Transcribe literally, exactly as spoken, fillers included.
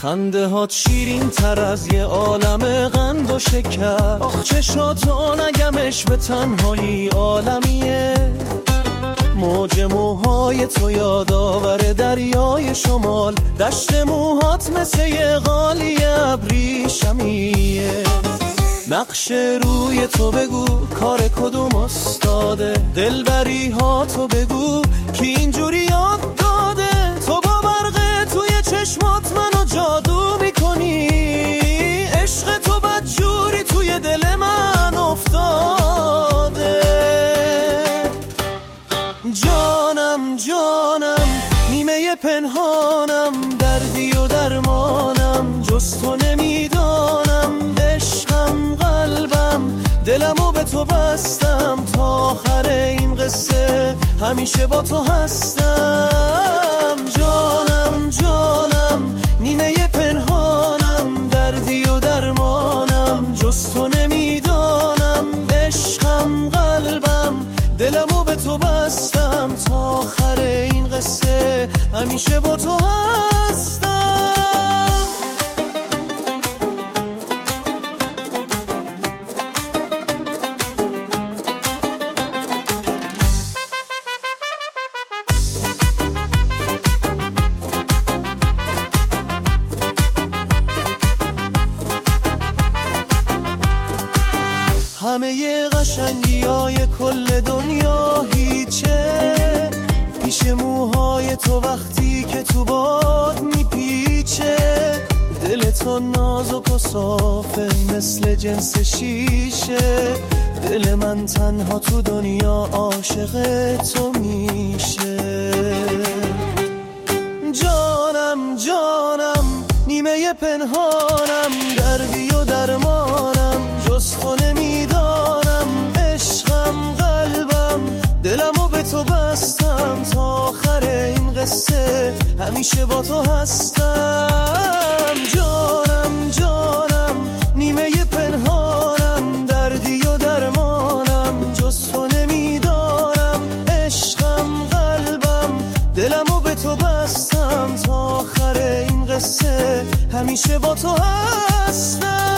خنده هات شیرین تر از یه عالم قند و شکر. آخ چشاتو نگمش به تنهایی عالمیه. موج موهای تو یادآور دریای شمال. دشت موهات مثل یه قالی ابریشمیه. نقش روی تو بگو کار کدوم استاده. دلبری ها تو بگو که اینجوری یاد داده. تو با برق توی چشمات منو جادو میکنی. عشق تو بدجوری توی دل من افتاده. جانم جانم نیمه پنهانم، دردی و درمانم جز تو نمیدانم. عشقم قلبم دلمو به تو بستم، تا آخر این قصه همیشه با تو هستم. جانم جانم نیمه پنهانم، دردی و درمانم جز تو نمیدانم. عشقم قلبم دلمو به تو بستم، تا آخر این قصه همیشه با تو هستم. همه قشنگی های کل دنیا هیچه پیش موهای تو وقتی که تو باد میپیچه. دل تو نازک و صافه مثل جنس شیشه. دل من تنها تو دنیا عاشق تو میشه. جانم جانم نیمه پنهانم، دردی و درمانم جز تو نمیدانم. عشقم قلبم دلمو به تو بستم، تا آخر این قصه همیشه با تو هستم. جانم جانم نیمه پنهانم، دردی و درمانم جز تو نمیدانم. عشقم قلبم دلمو به تو بستم، تا آخر این قصه همیشه با تو هستم.